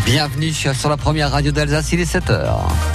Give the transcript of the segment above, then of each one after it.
Bienvenue sur la première radio d'Alsace, il est 7h.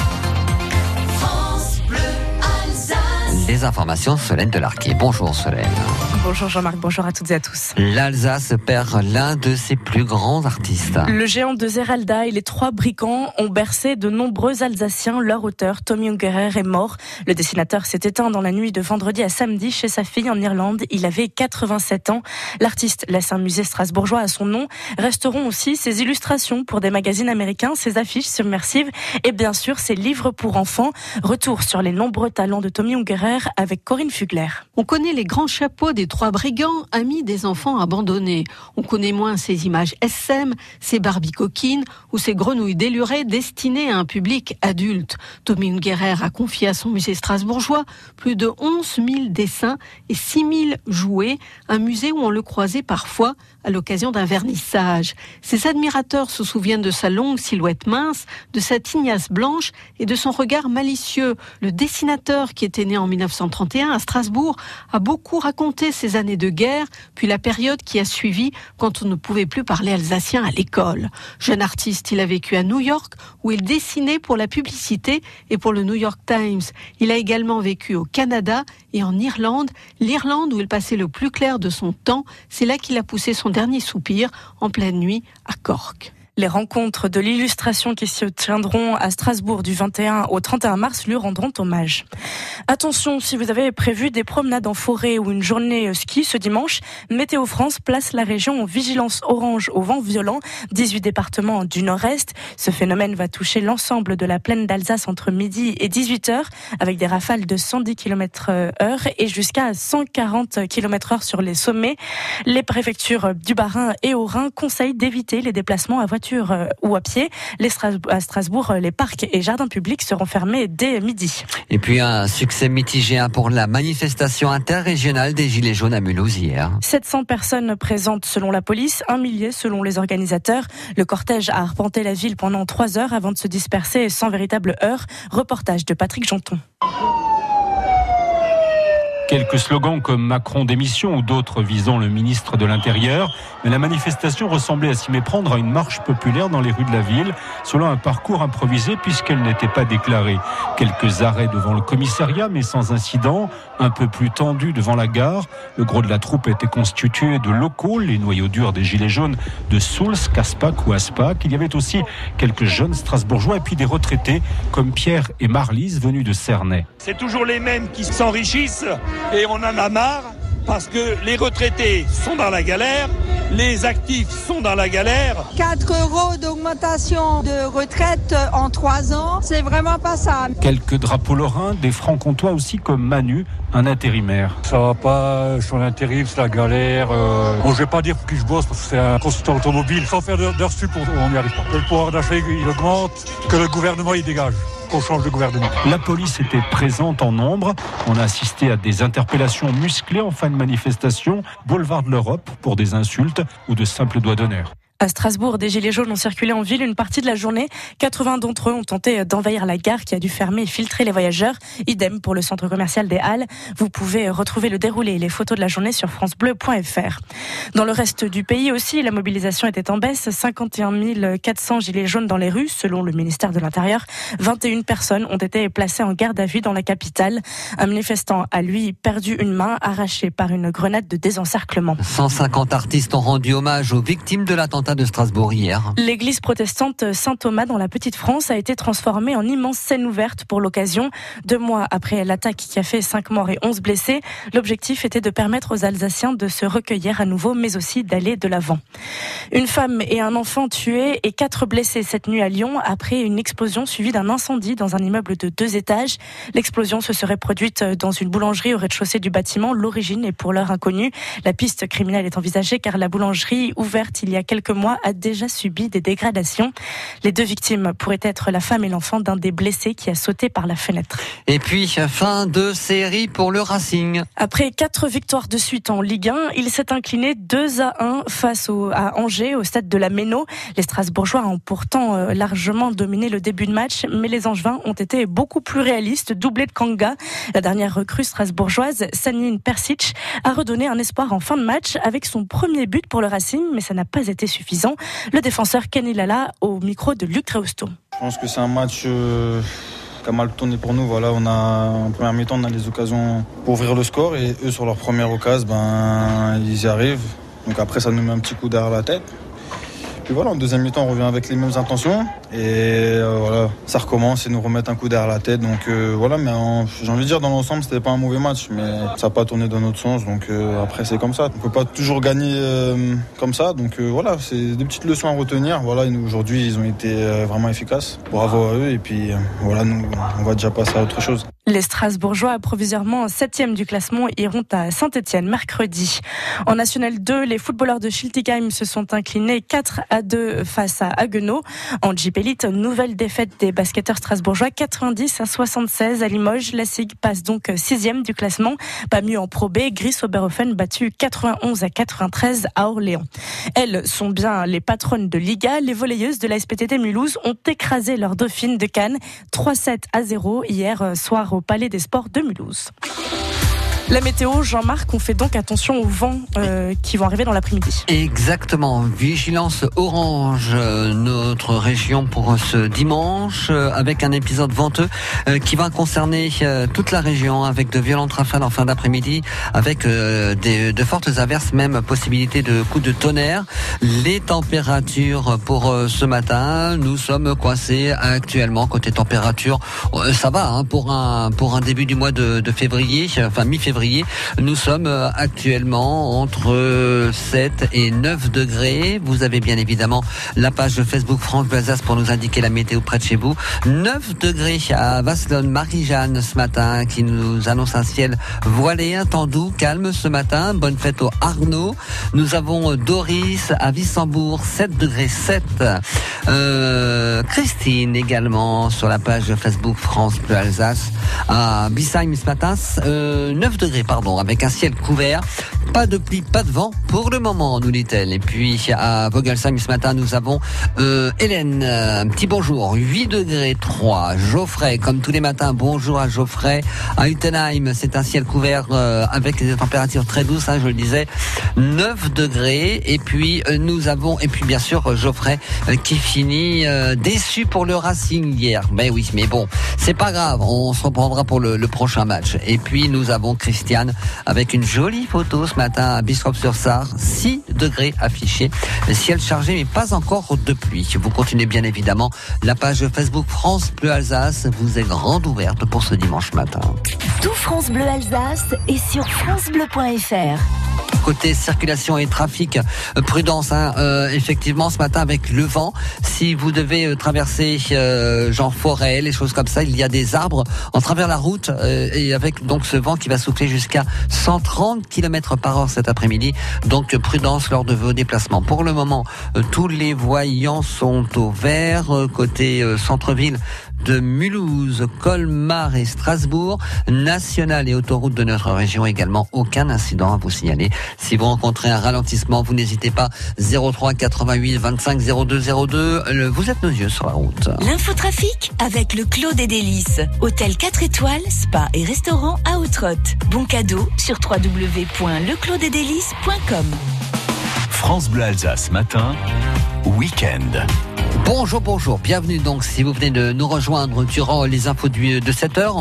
Les informations, Solène Delarquet. Bonjour Solène. Bonjour Jean-Marc, bonjour à toutes et à tous. L'Alsace perd l'un de ses plus grands artistes. Le géant de Zeralda et les trois brigands ont bercé de nombreux Alsaciens. Leur auteur, Tommy Ungerer, est mort. Le dessinateur s'est éteint dans la nuit de vendredi à samedi chez sa fille en Irlande. Il avait 87 ans. L'artiste laisse un musée strasbourgeois à son nom. Resteront aussi ses illustrations pour des magazines américains, ses affiches submersives et bien sûr ses livres pour enfants. Retour sur les nombreux talents de Tommy Ungerer avec Corinne Fugler. On connaît les grands chapeaux des trois brigands, amis des enfants abandonnés. On connaît moins ces images SM, ces Barbie coquines ou ces grenouilles délurées destinées à un public adulte. Tommy Ungerer a confié à son musée strasbourgeois plus de 11 000 dessins et 6 000 jouets, un musée où on le croisait parfois à l'occasion d'un vernissage. Ses admirateurs se souviennent de sa longue silhouette mince, de sa tignasse blanche et de son regard malicieux. Le dessinateur, qui était né en 1931 à Strasbourg, a beaucoup raconté ses années de guerre, puis la période qui a suivi quand on ne pouvait plus parler alsacien à l'école. Jeune artiste, il a vécu à New York où il dessinait pour la publicité et pour le New York Times. Il a également vécu au Canada et en Irlande, l'Irlande où il passait le plus clair de son temps. C'est là qu'il a poussé son dernier soupir en pleine nuit à Cork. Les rencontres de l'illustration qui se tiendront à Strasbourg du 21 au 31 mars lui rendront hommage. Attention, si vous avez prévu des promenades en forêt ou une journée ski ce dimanche, Météo France place la région en vigilance orange au vent violent, 18 départements du nord-est. Ce phénomène va toucher l'ensemble de la plaine d'Alsace entre midi et 18h, avec des rafales de 110 km/h et jusqu'à 140 km/h sur les sommets. Les préfectures du Bas-Rhin et Haut-Rhin conseillent d'éviter les déplacements à voiture ou à pied. À Strasbourg, les parcs et jardins publics seront fermés dès midi. Et puis un succès mitigé pour la manifestation interrégionale des Gilets jaunes à Mulhouse hier. 700 personnes présentes selon la police, 1 millier selon les organisateurs. Le cortège a arpenté la ville pendant 3 heures avant de se disperser sans véritable heurts. Reportage de Patrick Janton. Quelques slogans comme Macron démission ou d'autres visant le ministre de l'Intérieur. Mais la manifestation ressemblait à s'y méprendre à une marche populaire dans les rues de la ville, selon un parcours improvisé puisqu'elle n'était pas déclarée. Quelques arrêts devant le commissariat, mais sans incident. Un peu plus tendu devant la gare. Le gros de la troupe était constitué de locaux, les noyaux durs des Gilets jaunes de Souls, Caspach ou Aspach. Il y avait aussi quelques jeunes Strasbourgeois et puis des retraités comme Pierre et Marlise venus de Cernay. C'est toujours les mêmes qui s'enrichissent et on en a marre parce que les retraités sont dans la galère, les actifs sont dans la galère. 4 € d'augmentation de retraite en 3 ans, c'est vraiment pas ça. Quelques drapeaux lorrains, des francs-comtois aussi comme Manu, un intérimaire. Ça va pas, je suis en intérim, c'est la galère. Bon, je vais pas dire pour qui je bosse parce que c'est un constructeur automobile. Sans faire d'heures sup, on n'y arrive pas. Que le pouvoir d'achat il augmente, que le gouvernement il dégage. Qu'on change de gouvernement. La police était présente en nombre. On a assisté à des interpellations musclées en fin de manifestation, boulevard de l'Europe pour des insultes ou de simples doigts d'honneur. À Strasbourg, des gilets jaunes ont circulé en ville une partie de la journée. 80 d'entre eux ont tenté d'envahir la gare qui a dû fermer et filtrer les voyageurs. Idem pour le centre commercial des Halles. Vous pouvez retrouver le déroulé et les photos de la journée sur francebleu.fr. Dans le reste du pays aussi, la mobilisation était en baisse. 51 400 gilets jaunes dans les rues, selon le ministère de l'Intérieur. 21 personnes ont été placées en garde à vue dans la capitale. Un manifestant a, lui, perdu une main arrachée par une grenade de désencerclement. 150 artistes ont rendu hommage aux victimes de l'attentat de Strasbourg hier. L'église protestante Saint-Thomas dans la Petite France a été transformée en immense scène ouverte pour l'occasion. 2 mois après l'attaque qui a fait 5 morts et 11 blessés, l'objectif était de permettre aux Alsaciens de se recueillir à nouveau, mais aussi d'aller de l'avant. Une femme et un enfant tués et 4 blessés cette nuit à Lyon après une explosion suivie d'un incendie dans un immeuble de 2 étages. L'explosion se serait produite dans une boulangerie au rez-de-chaussée du bâtiment. L'origine est pour l'heure inconnue. La piste criminelle est envisagée car la boulangerie, ouverte il y a quelques mois, a déjà subi des dégradations. Les 2 victimes pourraient être la femme et l'enfant d'un des blessés qui a sauté par la fenêtre. Et puis, fin de série pour le Racing. Après 4 victoires de suite en Ligue 1, il s'est incliné 2-1 face à Angers au stade de la Méno. Les Strasbourgeois ont pourtant largement dominé le début de match, mais les Angevins ont été beaucoup plus réalistes, doublé de Kanga. La dernière recrue strasbourgeoise, Sanine Persic, a redonné un espoir en fin de match avec son premier but pour le Racing, mais ça n'a pas été suffisant. insuffisant. Le défenseur Kenny Lala au micro de Luc Trausto. Je pense que c'est un match qui a mal tourné pour nous. Voilà, en première mi-temps, on a les occasions pour ouvrir le score et eux, sur leur première occasion, ils y arrivent. Donc après, ça nous met un petit coup derrière la tête. Puis voilà, en deuxième mi-temps, on revient avec les mêmes intentions et voilà, ça recommence et nous remettre un coup derrière la tête. Donc voilà, mais j'ai envie de dire, dans l'ensemble, c'était pas un mauvais match, mais ça n'a pas tourné dans notre sens. Donc après, c'est comme ça. On peut pas toujours gagner comme ça. Donc voilà, c'est des petites leçons à retenir. Voilà, et nous, aujourd'hui, ils ont été vraiment efficaces. Bravo à eux. Et puis voilà, nous, on va déjà passer à autre chose. Les Strasbourgeois, provisoirement 7e du classement, iront à Saint-Etienne mercredi. En National 2, les footballeurs de Schiltigheim se sont inclinés 4-2 face à Haguenau. En Jeep Elite, nouvelle défaite des basketteurs strasbourgeois, 90-76 à Limoges. La SIG passe donc 6e du classement. Pas mieux en Pro B, Gris Oberhofen battu 91-93 à Orléans. Elles sont bien les patronnes de Liga. Les volleyeuses de la SPTT Mulhouse ont écrasé leur dauphine de Cannes 3-7-0 hier soir au Palais des Sports de Mulhouse. La météo, Jean-Marc, on fait donc attention aux vents qui vont arriver dans l'après-midi. Exactement, vigilance orange, notre région pour ce dimanche, avec un épisode venteux qui va concerner toute la région, avec de violentes rafales en fin d'après-midi, avec de fortes averses, même possibilité de coups de tonnerre. Les températures pour ce matin, nous sommes coincés actuellement côté température. Ça va pour un début du mois de février, enfin mi-février. Nous sommes actuellement entre 7 et 9 degrés. Vous avez bien évidemment la page de Facebook France Bleu Alsace pour nous indiquer la météo près de chez vous. 9 degrés à Vasselonne, Marie-Jeanne ce matin, qui nous annonce un ciel voilé, un temps doux, calme ce matin. Bonne fête au Arnaud. Nous avons Doris à Wissembourg, 7 degrés 7. Christine également sur la page de Facebook France Bleu Alsace. À Bissheim ce matin, 9 degrés, avec un ciel couvert. Pas de pluie, pas de vent pour le moment, nous dit-elle. Et puis à Vogelsheim ce matin, nous avons Hélène. Un petit bonjour, 8 degrés 3. Geoffrey, comme tous les matins, bonjour à Geoffrey. À Utenheim, c'est un ciel couvert avec des températures très douces, je le disais, 9 degrés. Et puis nous avons, bien sûr Geoffrey qui finit déçu pour le Racing hier. Ben oui, mais bon, c'est pas grave, on se reprendra pour le prochain match. Et puis nous avons Christiane avec une jolie photo ce matin à Bistroff-sur-Sarre, 6 degrés affichés, ciel chargé mais pas encore de pluie. Vous continuez bien évidemment la page Facebook France Bleu Alsace vous est grande ouverte pour ce dimanche matin. Tout France Bleu Alsace est sur francebleu.fr. Côté circulation et trafic, prudence, effectivement ce matin avec le vent. Si vous devez traverser genre forêt, les choses comme ça, il y a des arbres en travers la route et avec donc ce vent qui va souffler jusqu'à 130 km/h cet après-midi. Donc prudence lors de vos déplacements. Pour le moment, tous les voyants sont au vert. Côté centre-ville de Mulhouse, Colmar et Strasbourg, nationale et autoroute de notre région également, aucun incident à vous signaler. Si vous rencontrez un ralentissement, vous n'hésitez pas, 03 88 25 02 02, vous êtes nos yeux sur la route. L'infotrafic avec le Clos des Délices, hôtel 4 étoiles, spa et restaurant à Haute-Rotte. Bon cadeau sur www.leclosdesdélices.com. France Bleu Alsace matin, week-end. Bonjour, bienvenue donc si vous venez de nous rejoindre durant les infos de 7h.